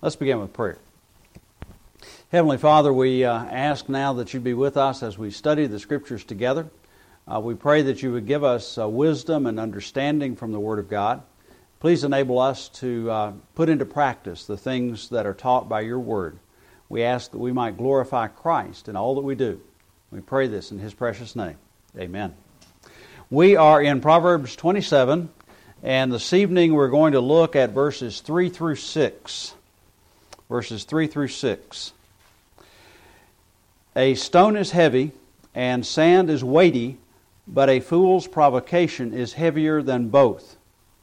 Let's begin with prayer. Heavenly Father, we ask now that you be with us as we study the Scriptures together. We pray that you would give us wisdom and understanding from the Word of God. Please enable us to put into practice the things that are taught by your Word. We ask that we might glorify Christ in all that we do. We pray this in His precious name. Amen. We are in Proverbs 27, and this evening we're going to look at verses 3 through 6. Verses 3 through 6. A stone is heavy, and sand is weighty, but a fool's provocation is heavier than both.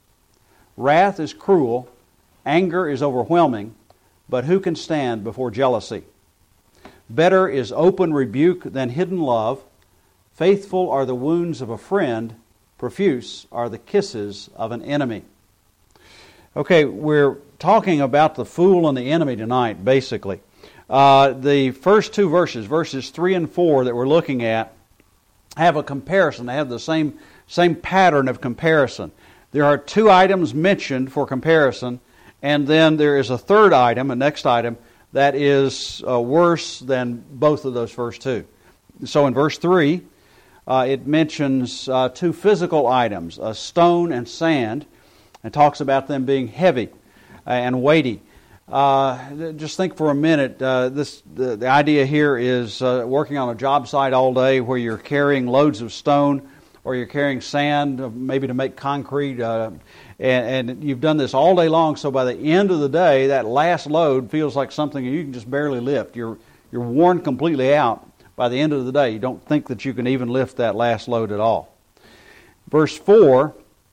Wrath is cruel, anger is overwhelming, but who can stand before jealousy? Better is open rebuke than hidden love. Faithful are the wounds of a friend, profuse are the kisses of an enemy. Okay, we're talking about the fool and the enemy tonight, basically. The first two verses, verses 3 and 4 that we're looking at, have a comparison. They have the same pattern of comparison. There are two items mentioned for comparison, and then there is a third item, a next item, that is worse than both of those first two. So in verse 3, it mentions two physical items, a stone and sand, and talks about them being heavy and weighty. Just think for a minute. The idea here is working on a job site all day where you're carrying loads of stone or you're carrying sand, maybe to make concrete, and you've done this all day long. So by the end of the day, that last load feels like something you can just barely lift. You're worn completely out by the end of the day. You don't think that you can even lift that last load at all. Verse 4.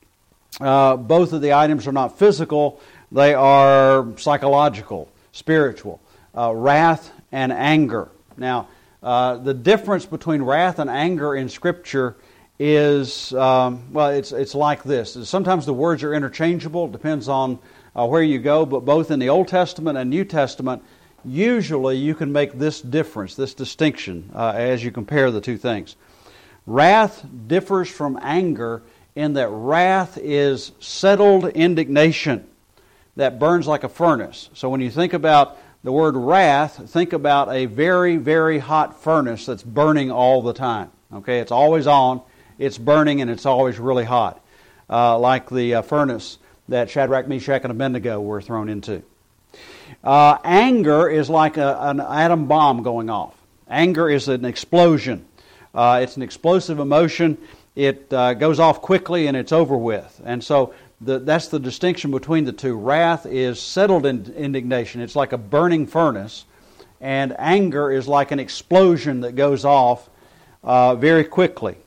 Both of the items are not physical, they are psychological, spiritual. Wrath and anger. Now, the difference between wrath and anger in Scripture is, it's like this. Sometimes the words are interchangeable, it depends on where you go, but both in the Old Testament and New Testament, usually you can make this difference, this distinction, as you compare the two things. Wrath differs from anger in that wrath is settled indignation that burns like a furnace. So when you think about the word wrath, think about a very, very hot furnace that's burning all the time. Okay, it's always on, it's burning, and it's always really hot. Like the furnace that Shadrach, Meshach, and Abednego were thrown into. Anger is like an atom bomb going off. Anger is an explosion. It's an explosive emotion. It goes off quickly and it's over with. And so that's the distinction between the two. Wrath is settled indignation. It's like a burning furnace. And anger is like an explosion that goes off very quickly.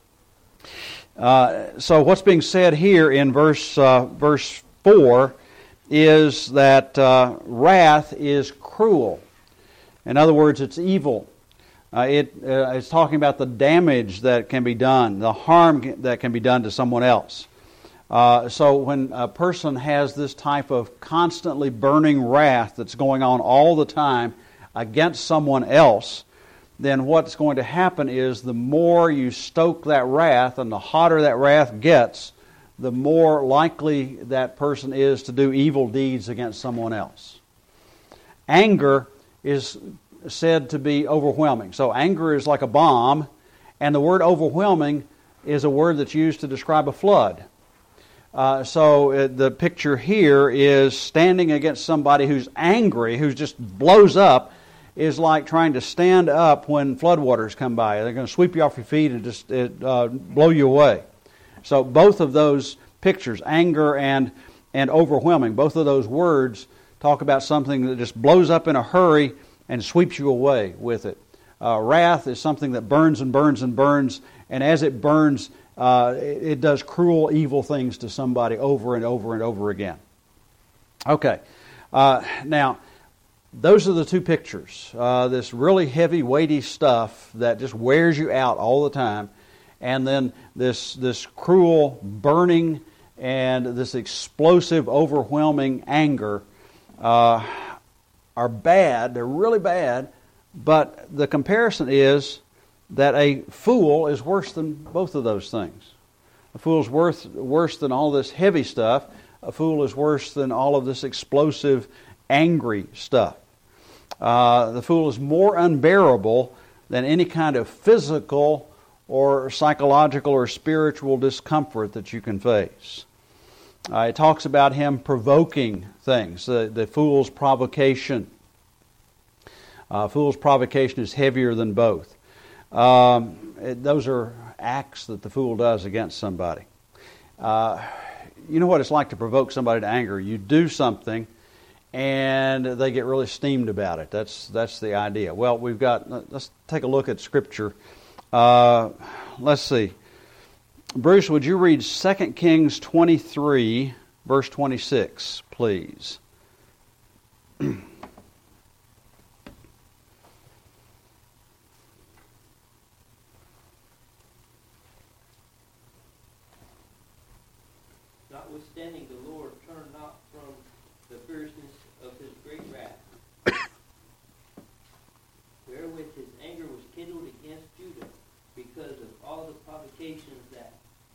So what's being said here in verse 4 is that wrath is cruel. In other words, it's evil. It's talking about the damage that can be done, the harm that can be done to someone else. So when a person has this type of constantly burning wrath that's going on all the time against someone else, then what's going to happen is the more you stoke that wrath and the hotter that wrath gets, the more likely that person is to do evil deeds against someone else. Anger is said to be overwhelming. So anger is like a bomb, and the word overwhelming is a word that's used to describe a flood. So the picture here is standing against somebody who's angry, who just blows up, is like trying to stand up when floodwaters come by. They're going to sweep you off your feet and just blow you away. So both of those pictures, anger and overwhelming, both of those words talk about something that just blows up in a hurry and sweeps you away with it. Wrath is something that burns and burns and burns, and as it burns, it does cruel, evil things to somebody over and over and over again. Okay, now, those are the two pictures. This really heavy, weighty stuff that just wears you out all the time, and then this cruel, burning, and this explosive, overwhelming anger are bad, they're really bad, but the comparison is that a fool is worse than both of those things. A fool is worse than all this heavy stuff. A fool is worse than all of this explosive angry stuff. The fool is more unbearable than any kind of physical or psychological or spiritual discomfort that you can face. It talks about him provoking things, the fool's provocation. Fool's provocation is heavier than both. Those are acts that the fool does against somebody. You know what it's like to provoke somebody to anger. You do something and they get really steamed about it. That's the idea. Well, let's take a look at Scripture. Let's see. Bruce, would you read 2 Kings 23, verse 26, please? Notwithstanding, the Lord turned not from the fierceness of his great wrath, wherewith his anger was kindled against Judah, because of all the provocations that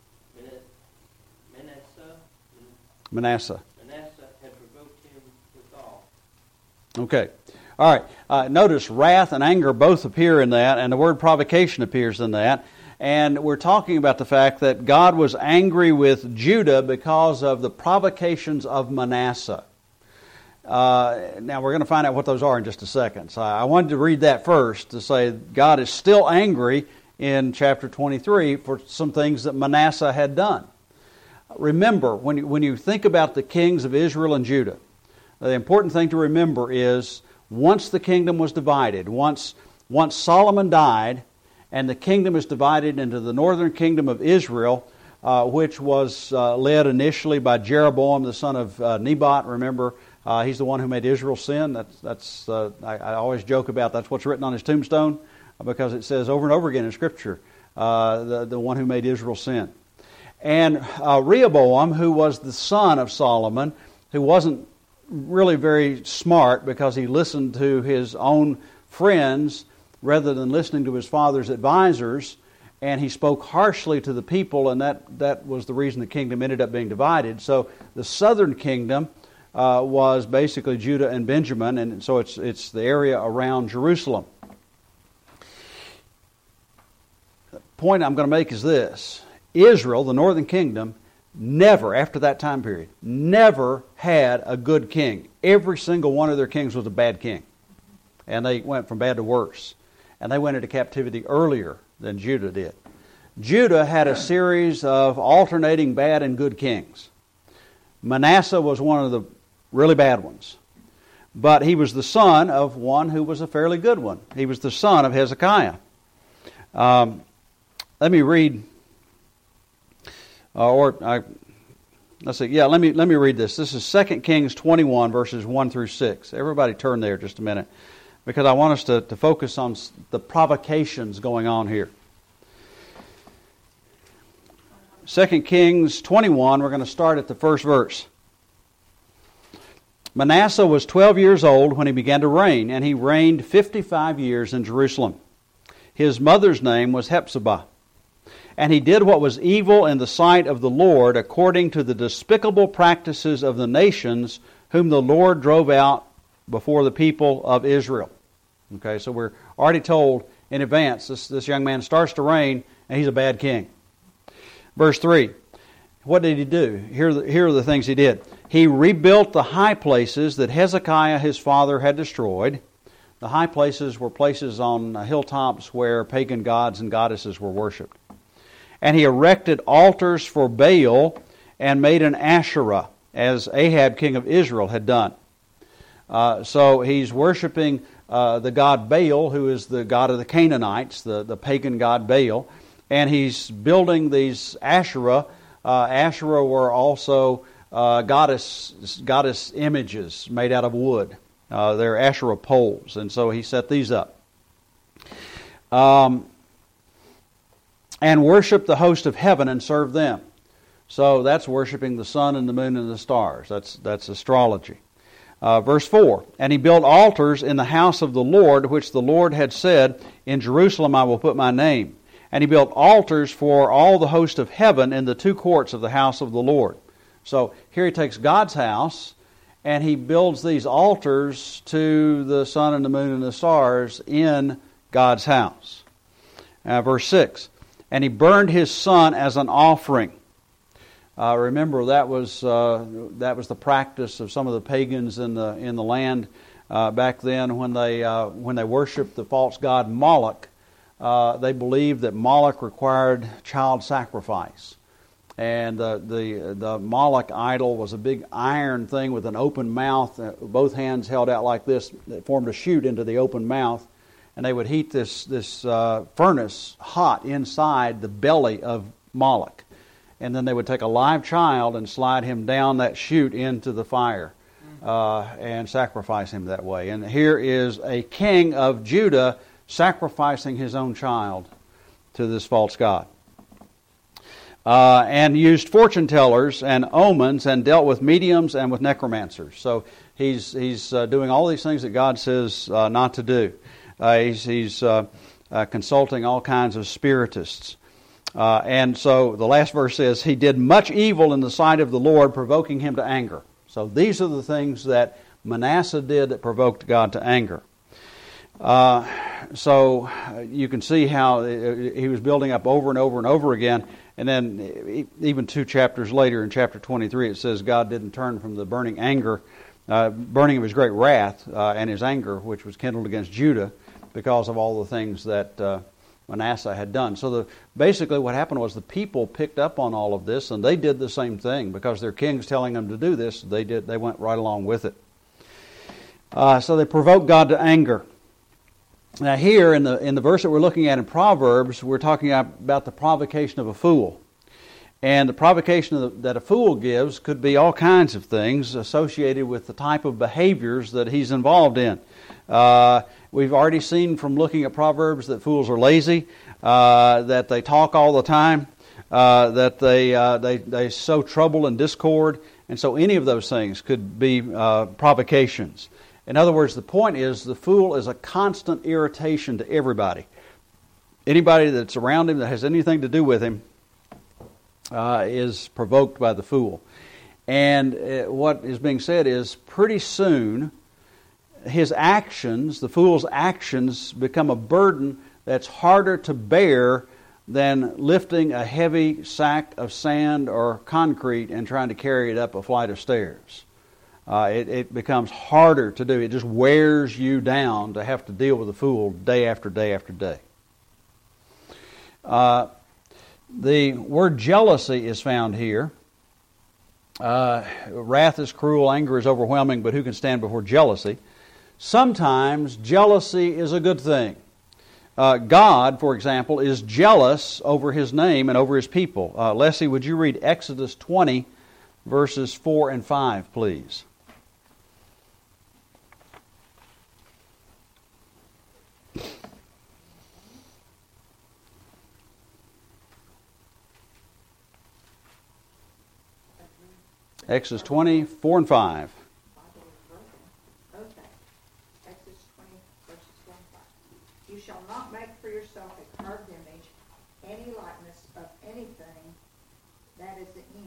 Manasseh had provoked him withal. Okay. All right. Notice wrath and anger both appear in that, and the word provocation appears in that. And we're talking about the fact that God was angry with Judah because of the provocations of Manasseh. Now we're going to find out what those are in just a second. So I wanted to read that first to say God is still angry in chapter 23 for some things that Manasseh had done. Remember, when you think about the kings of Israel and Judah, the important thing to remember is once the kingdom was divided, once Solomon died, and the kingdom is divided into the northern kingdom of Israel, which was led initially by Jeroboam, the son of Nebat. Remember, he's the one who made Israel sin. I always joke about that's what's written on his tombstone, because it says over and over again in Scripture, the one who made Israel sin. And Rehoboam, who was the son of Solomon, who wasn't really very smart because he listened to his own friends rather than listening to his father's advisors, and he spoke harshly to the people, and that was the reason the kingdom ended up being divided. So the southern kingdom was basically Judah and Benjamin, and so it's the area around Jerusalem. The point I'm going to make is this. Israel, the northern kingdom, never, after that time period, never had a good king. Every single one of their kings was a bad king. And they went from bad to worse. And they went into captivity earlier than Judah did. Judah had a series of alternating bad and good kings. Manasseh was one of the really bad ones. But he was the son of one who was a fairly good one. He was the son of Hezekiah. Let me read... Let me read this. This is 2 Kings 21, verses 1 through 6. Everybody turn there just a minute, because I want us to focus on the provocations going on here. 2 Kings 21, we're going to start at the first verse. Manasseh was 12 years old when he began to reign, and he reigned 55 years in Jerusalem. His mother's name was Hephzibah. And he did what was evil in the sight of the Lord, according to the despicable practices of the nations whom the Lord drove out before the people of Israel. Okay, so we're already told in advance this young man starts to reign, and he's a bad king. Verse 3, what did he do? Here are the things he did. He rebuilt the high places that Hezekiah his father had destroyed. The high places were places on hilltops where pagan gods and goddesses were worshipped. And he erected altars for Baal and made an Asherah, as Ahab, king of Israel, had done. So he's worshiping the god Baal, who is the god of the Canaanites, the pagan god Baal. And he's building these Asherah. Asherah were also goddess images made out of wood. They're Asherah poles. And so he set these up. And worship the host of heaven and serve them. So that's worshiping the sun and the moon and the stars. That's astrology. Verse 4, and he built altars in the house of the Lord, which the Lord had said, in Jerusalem I will put my name. And he built altars for all the host of heaven in the two courts of the house of the Lord. So here he takes God's house and he builds these altars to the sun and the moon and the stars in God's house. Verse 6, and he burned his son as an offering. Remember, that was the practice of some of the pagans in the land back then when they worshipped the false god Moloch. They believed that Moloch required child sacrifice. And the Moloch idol was a big iron thing with an open mouth, both hands held out like this, that formed a chute into the open mouth. And they would heat this furnace hot inside the belly of Moloch. And then they would take a live child and slide him down that chute into the fire and sacrifice him that way. And here is a king of Judah sacrificing his own child to this false god. And used fortune tellers and omens and dealt with mediums and with necromancers. So he's doing all these things that God says not to do. He's consulting all kinds of spiritists. And so the last verse says, he did much evil in the sight of the Lord, provoking him to anger. So these are the things that Manasseh did that provoked God to anger. So you can see how he was building up over and over and over again. And then even 2 chapters later, in chapter 23, it says God didn't turn from the burning of his great wrath and his anger, which was kindled against Judah because of all the things that Manasseh had done. So basically what happened was the people picked up on all of this, and they did the same thing. Because their king's telling them to do this, they went right along with it. So they provoked God to anger. Now here in the verse that we're looking at in Proverbs, we're talking about the provocation of a fool. And the provocation that a fool gives could be all kinds of things associated with the type of behaviors that he's involved in. We've already seen from looking at Proverbs that fools are lazy, that they talk all the time, that they sow trouble and discord, and so any of those things could be provocations. In other words, the point is the fool is a constant irritation to everybody. Anybody that's around him that has anything to do with him is provoked by the fool. And what is being said is pretty soon his actions, the fool's actions, become a burden that's harder to bear than lifting a heavy sack of sand or concrete and trying to carry it up a flight of stairs. It becomes harder to do. It just wears you down to have to deal with a fool day after day after day. The word jealousy is found here. Wrath is cruel, anger is overwhelming, but who can stand before jealousy? Sometimes jealousy is a good thing. God, for example, is jealous over His name and over His people. Leslie, would you read Exodus 20, verses 4 and 5, please? Exodus 20, 4 and 5. Okay. Exodus 20, verses 4 and 5. You shall not make for yourself a carved image, any likeness of anything that is in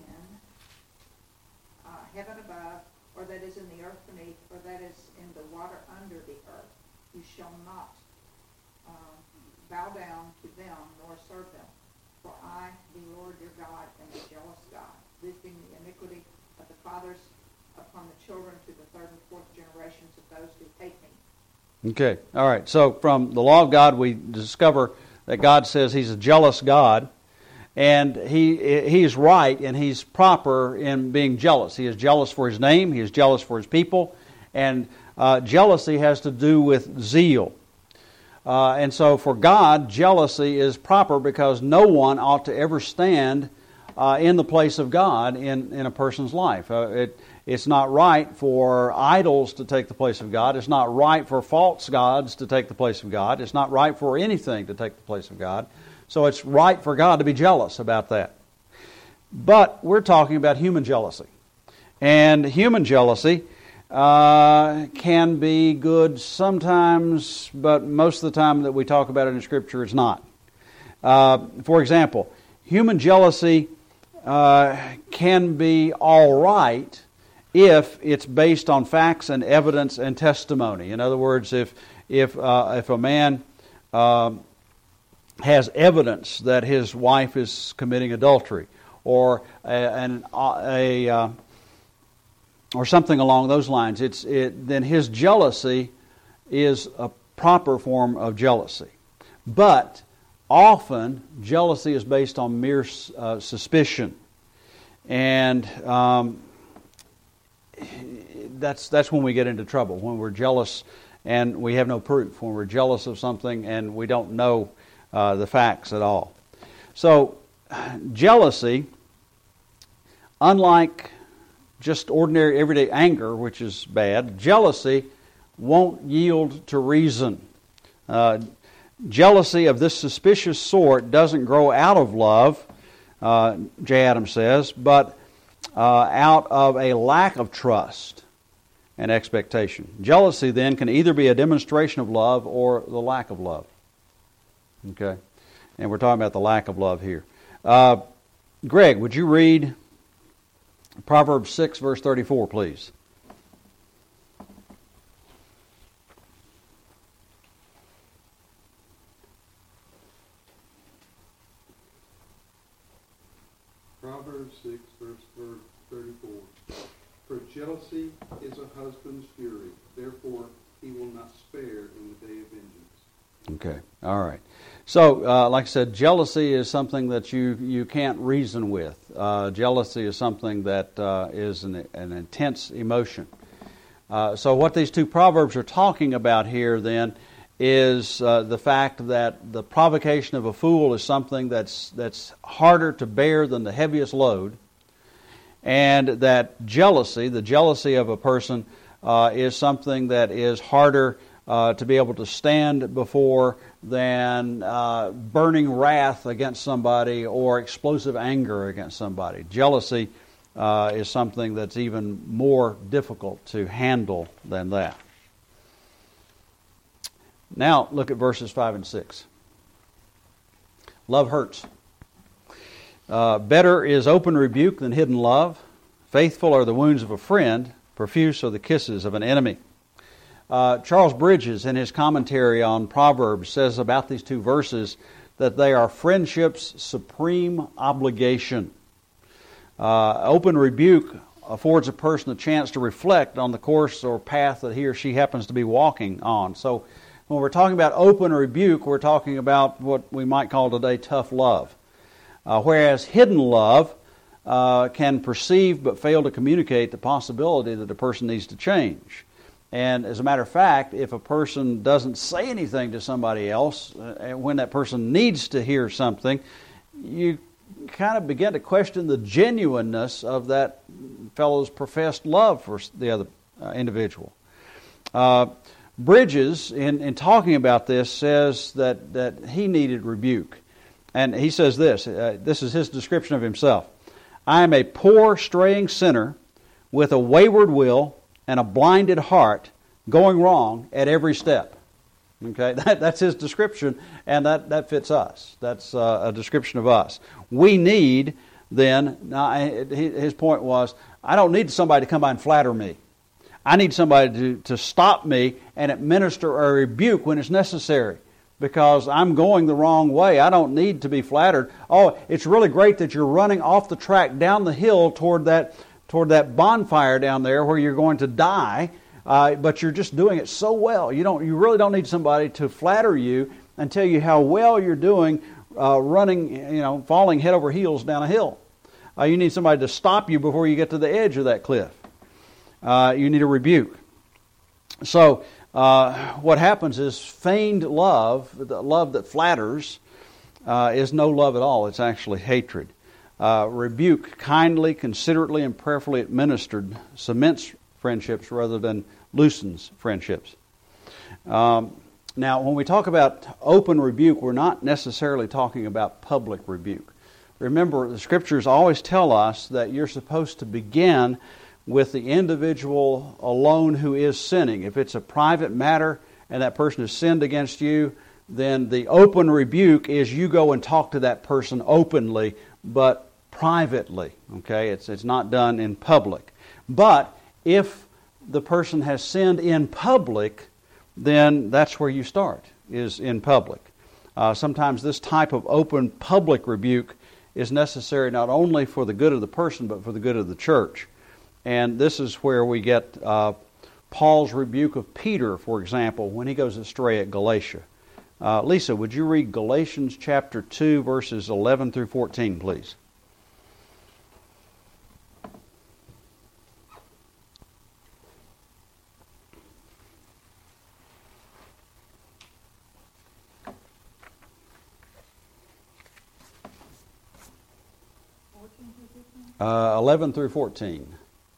heaven above, or that is in the earth beneath, or that is in the water under the earth. You shall not bow down to them, nor serve them. For I, the Lord your God, am a jealous God, visiting the iniquity of the fathers upon the children to the third and fourth generations of those who hate me. Okay, all right. So from the law of God, we discover that God says He's a jealous God, and He's right and He's proper in being jealous. He is jealous for His name, He is jealous for His people, and jealousy has to do with zeal. And so for God, jealousy is proper because no one ought to ever stand in the place of God in a person's life. It's not right for idols to take the place of God. It's not right for false gods to take the place of God. It's not right for anything to take the place of God. So it's right for God to be jealous about that. But we're talking about human jealousy. And human jealousy can be good sometimes, but most of the time that we talk about it in Scripture, it's not. For example, human jealousy can be all right if it's based on facts and evidence and testimony. In other words, if a man has evidence that his wife is committing adultery, or or something along those lines, then his jealousy is a proper form of jealousy. But often jealousy is based on mere suspicion, and that's when we get into trouble, when we're jealous and we have no proof, when we're jealous of something and we don't know the facts at all. So jealousy, unlike just ordinary everyday anger, which is bad, jealousy won't yield to reason. Jealousy of this suspicious sort doesn't grow out of love, J. Adams says, but out of a lack of trust and expectation. Jealousy, then, can either be a demonstration of love or the lack of love. Okay? And we're talking about the lack of love here. Greg, would you read Proverbs 6, verse 34, please? Proverbs 6, verse 34. For jealousy is a husband's fury, therefore he will not spare in the day of vengeance. Okay, all right. So, like I said, jealousy is something that you can't reason with. Jealousy is something that is an intense emotion. So what these two proverbs are talking about here, then, is the fact that the provocation of a fool is something that's harder to bear than the heaviest load, and that jealousy, the jealousy of a person, is something that is harder to be able to stand before than burning wrath against somebody or explosive anger against somebody. Jealousy is something that's even more difficult to handle than that. Now, look at verses 5 and 6. Love hurts. Better is open rebuke than hidden love. Faithful are the wounds of a friend. Profuse are the kisses of an enemy. Charles Bridges, in his commentary on Proverbs, says about these two verses that they are friendship's supreme obligation. Open rebuke affords a person a chance to reflect on the course or path that he or she happens to be walking on. So when we're talking about open rebuke, we're talking about what we might call today tough love. Whereas hidden love can perceive but fail to communicate the possibility that a person needs to change. And as a matter of fact, if a person doesn't say anything to somebody else, when that person needs to hear something, you kind of begin to question the genuineness of that fellow's professed love for the other individual. Bridges, in talking about this, says that he needed rebuke. And he says this is his description of himself. I am a poor, straying sinner with a wayward will and a blinded heart, going wrong at every step. Okay, that's his description, and that fits us. That's a description of us. We need, then, his point was, I don't need somebody to come by and flatter me. I need somebody to stop me and administer a rebuke when it's necessary, because I'm going the wrong way. I don't need to be flattered. Oh, it's really great that you're running off the track down the hill toward that bonfire down there where you're going to die, but you're just doing it so well. You really don't need somebody to flatter you and tell you how well you're doing running, falling head over heels down a hill. You need somebody to stop you before you get to the edge of that cliff. You need a rebuke. So what happens is feigned love, the love that flatters, is no love at all. It's actually hatred. Rebuke, kindly, considerately, and prayerfully administered, cements friendships rather than loosens friendships. Now, when we talk about open rebuke, we're not necessarily talking about public rebuke. Remember, the Scriptures always tell us that you're supposed to begin with the individual alone who is sinning. If it's a private matter and that person has sinned against you, then the open rebuke is you go and talk to that person openly, but privately. Okay, it's not done in public. But if the person has sinned in public, then that's where you start, is in public. Sometimes this type of open public rebuke is necessary not only for the good of the person, but for the good of the church. And this is where we get Paul's rebuke of Peter, for example, when he goes astray at Galatia. Lisa, would you read Galatians chapter 2, verses 11 through 14, please? Fourteen 11 through 14.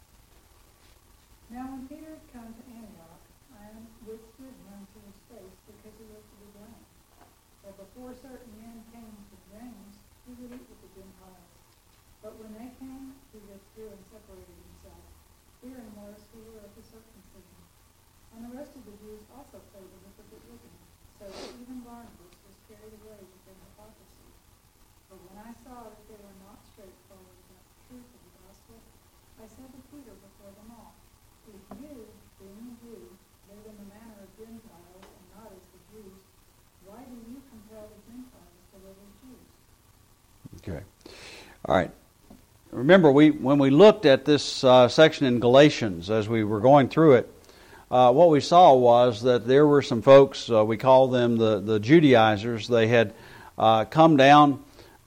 Now when Peter had come to Antioch, I withstood him to his face because he was to be blamed. But before certain men came to James, he would eat with the Gentiles. But when they came, he withdrew and separated himself, fearing lest he were of the circumcision. And the rest of the Jews also played the hypocrite with him, so that even Barnabas was carried away within hypocrisy. But when I saw that they were not straightforward about the truth of the gospel, I said to Peter before them all, if you, being a Jew, live in the manner of Gentiles and not as the Jews, why do you compel the Gentiles to live as Jews? Okay. All right. Remember, when we looked at this section in Galatians, as we were going through it, what we saw was that there were some folks, we call them the Judaizers. They had come down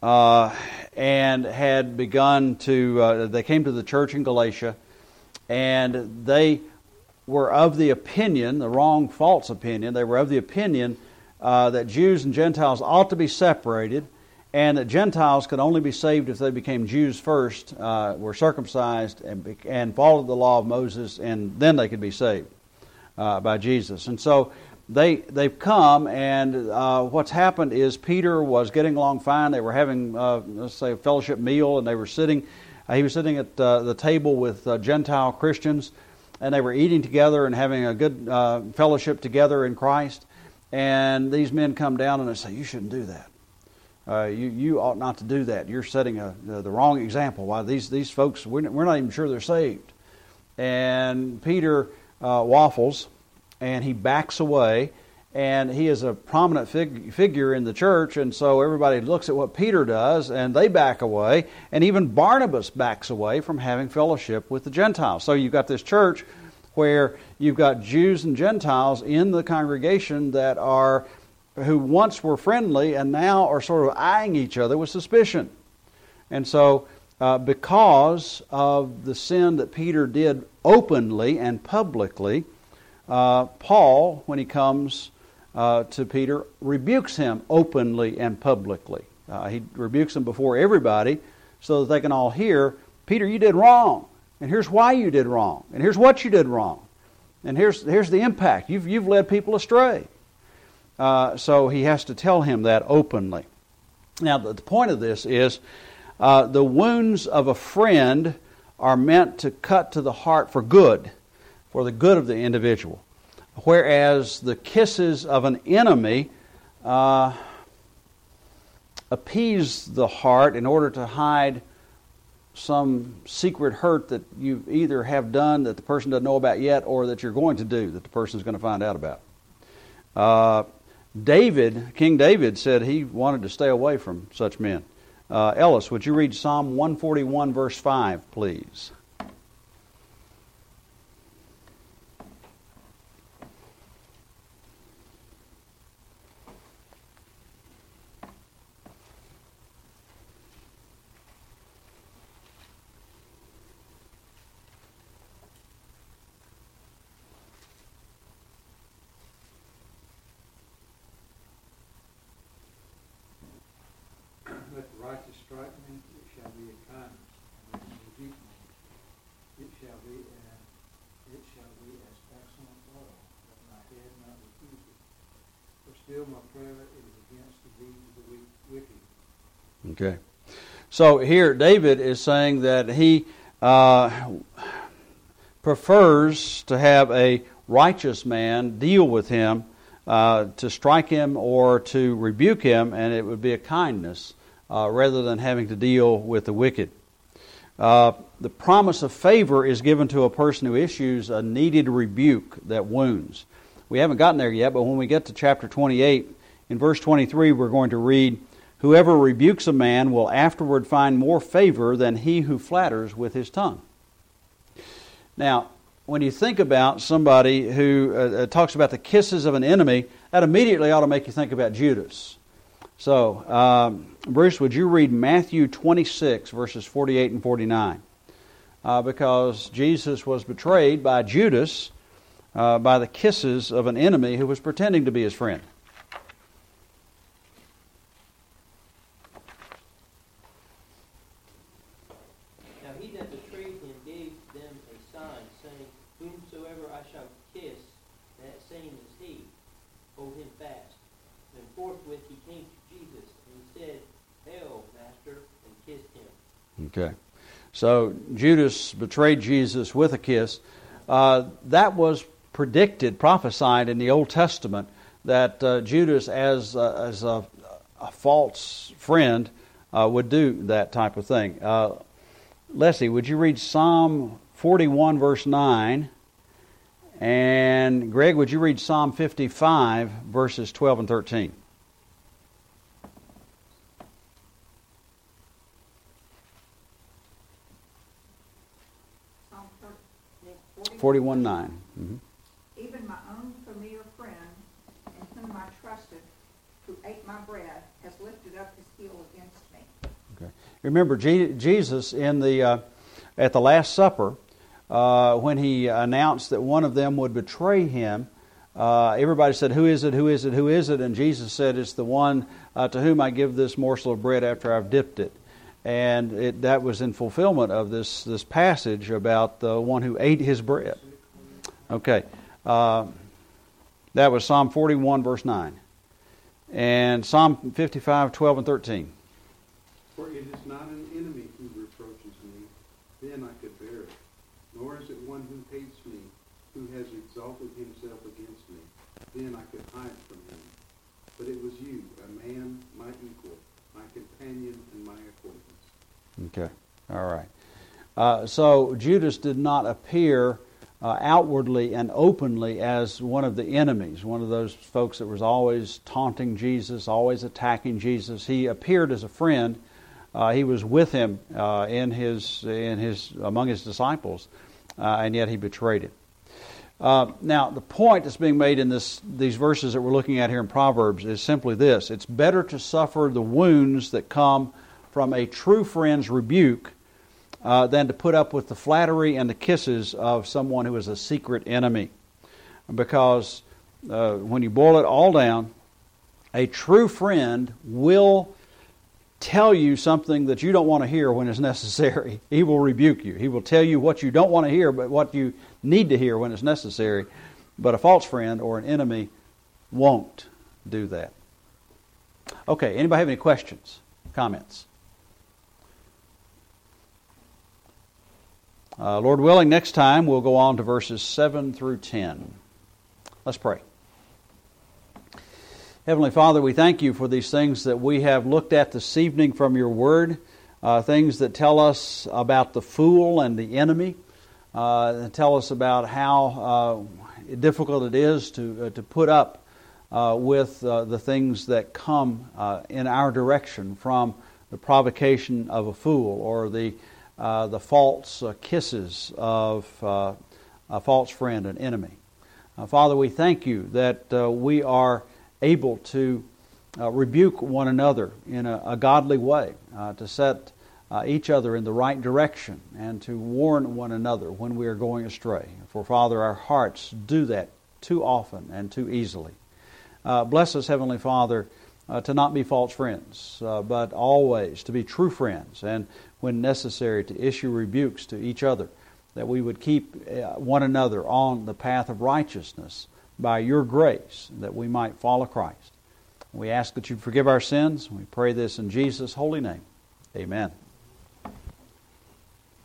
and had begun to, they came to the church in Galatia, and they were of the opinion, the wrong, false opinion, they were of the opinion that Jews and Gentiles ought to be separated, and that Gentiles could only be saved if they became Jews first, were circumcised, and followed the law of Moses, and then they could be saved by Jesus. And so they've come, and what's happened is Peter was getting along fine. They were having, let's say, a fellowship meal, and they were sitting. He was sitting at the table with Gentile Christians, and they were eating together and having a good fellowship together in Christ. And these men come down and they say, "You shouldn't do that. You ought not to do that. You're setting the wrong example. Why these folks? We're not even sure they're saved." And Peter waffles, and he backs away. And he is a prominent figure in the church, and so everybody looks at what Peter does, and they back away. And even Barnabas backs away from having fellowship with the Gentiles. So you've got this church where you've got Jews and Gentiles in the congregation that are, who once were friendly and now are sort of eyeing each other with suspicion. And so because of the sin that Peter did openly and publicly, Paul, when he comes to Peter, rebukes him openly and publicly. He rebukes him before everybody so that they can all hear, "Peter, you did wrong, and here's why you did wrong, and here's what you did wrong, and here's the impact. You've led people astray." So he has to tell him that openly. Now, the point of this is the wounds of a friend are meant to cut to the heart for good, for the good of the individual. Whereas the kisses of an enemy appease the heart in order to hide some secret hurt that you either have done that the person doesn't know about yet, or that you're going to do that the person is going to find out about. King David said he wanted to stay away from such men. Ellis, would you read Psalm 141 verse 5, please? Let the righteous strike me, it shall be a kindness. And let them rebuke me, it shall be as excellent oil, that my head not refuse it. For still my prayer is against the deeds of the wicked. Okay. So here David is saying that he prefers to have a righteous man deal with him, to strike him or to rebuke him, and it would be a kindness rather than having to deal with the wicked. The promise of favor is given to a person who issues a needed rebuke that wounds. We haven't gotten there yet, but when we get to chapter 28, in verse 23, we're going to read, "Whoever rebukes a man will afterward find more favor than he who flatters with his tongue." Now, when you think about somebody who talks about the kisses of an enemy, that immediately ought to make you think about Judas. So, Bruce, would you read Matthew 26, verses 48 and 49? Because Jesus was betrayed by Judas by the kisses of an enemy who was pretending to be his friend. Now he that betrayed him gave them a sign, saying, Whomsoever I shall kiss, that same is he. Hold him fast. And forthwith he came to Jesus, and said, Hail, Master, and kissed him. Okay. So Judas betrayed Jesus with a kiss. That was predicted, prophesied in the Old Testament, that Judas, as a false friend, would do that type of thing. Leslie, would you read Psalm 41, verse 9? And Greg, would you read Psalm 55, verses 12 and 13? Psalm 41, 9. Mm-hmm. Even my own familiar friend, in whom I trusted, who ate my bread, has lifted up his heel against me. Okay. Remember, Jesus in at the Last Supper, when he announced that one of them would betray him, everybody said, "Who is it? Who is it? Who is it?" And Jesus said, "It's the one to whom I give this morsel of bread after I've dipped it." And that was in fulfillment of this passage about the one who ate his bread. Okay. That was Psalm 41, verse 9. And Psalm 55, 12 and 13. For it is not an enemy who reproaches me, then I could bear it. Nor is it one who hates me, who has exalted himself against me, then I could hide from him. But it was you, a man, my equal, my companion, and my acquaintance. Okay, all right. So Judas did not appear outwardly and openly as one of the enemies, one of those folks that was always taunting Jesus, always attacking Jesus. He appeared as a friend. He was with him among his disciples, and yet he betrayed him. Now, the point that's being made in these verses that we're looking at here in Proverbs is simply this: it's better to suffer the wounds that come from a true friend's rebuke than to put up with the flattery and the kisses of someone who is a secret enemy. Because when you boil it all down, a true friend will tell you something that you don't want to hear when it's necessary. He will rebuke you. He will tell you what you don't want to hear, but what you need to hear when it's necessary. But a false friend or an enemy won't do that. Okay, anybody have any questions, comments? Lord willing, next time we'll go on to verses 7 through 10. Let's pray. Heavenly Father, we thank you for these things that we have looked at this evening from your word, things that tell us about the fool and the enemy, tell us about how difficult it is to put up with the things that come in our direction from the provocation of a fool or the false kisses of a false friend, an enemy. Father, we thank you that we are able to rebuke one another in a godly way, to set each other in the right direction, and to warn one another when we are going astray. For, Father, our hearts do that too often and too easily. Bless us, Heavenly Father, to not be false friends, but always to be true friends, and when necessary to issue rebukes to each other, that we would keep one another on the path of righteousness by your grace, that we might follow Christ. We ask that you forgive our sins. We pray this in Jesus' holy name. Amen.